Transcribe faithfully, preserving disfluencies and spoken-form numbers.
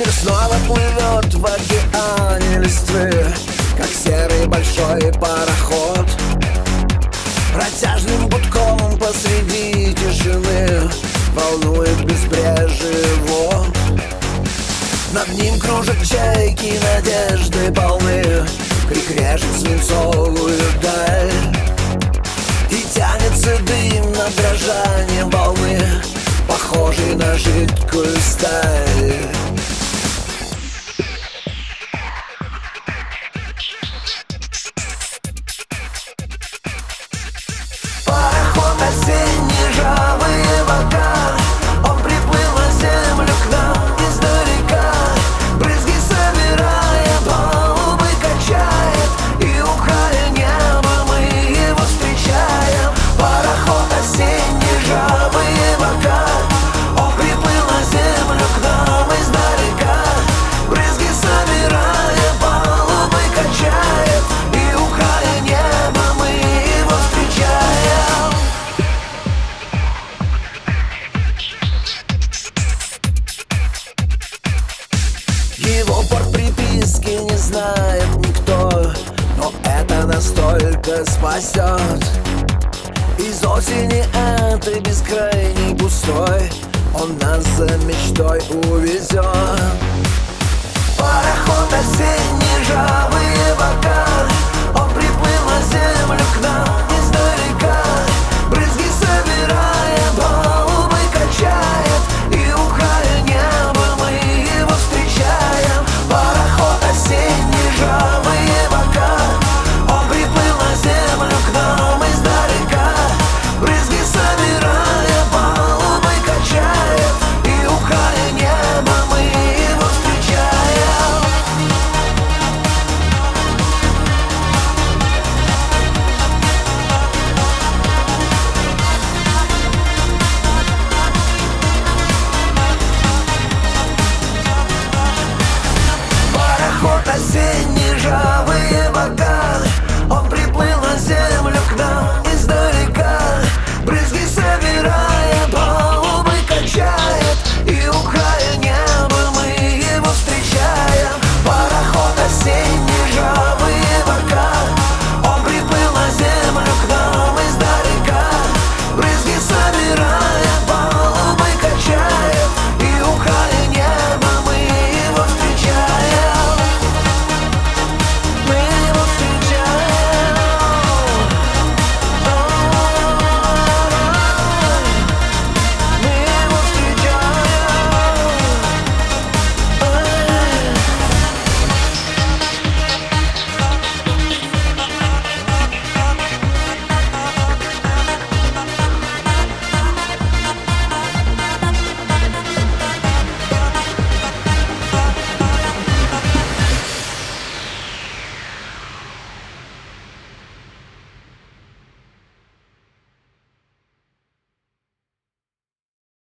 Мир снова плывет в океане листвы, как серый большой пароход. Протяжным гудком посреди тишины волнует безбрежие вод. Над ним кружат чайки, надежды полны, крик режет свинцовую даль. И тянется дым над дрожанием волны, похожий на жидкую сталь. Пароход осенний, ржавые бока, он приплыл на землю к нам издалека. Брызги собирая, палубы качает, и ухая небо мы его встречаем. Пароход осенний, ржавые бока, он приплыл на землю к нам издалека. Брызги собирая, палубы качает, и ухая небо мы его встречаем. Его порт приписки не знает никто, но это настолько спасет. Из осени этой бескрайней густой он нас за мечтой увезет. Пароход осенний, ржавые бока, он приплыл на землю к нам издалека. Брызги собирая, палубы качает, и ухая небо мы его встречаем. Пароход осенний, ржавые бока, он приплыл на землю к нам издалека. Брызги собирая, палубы качает, и ухая небо мы его встречаем. Пароход осенний, ржавый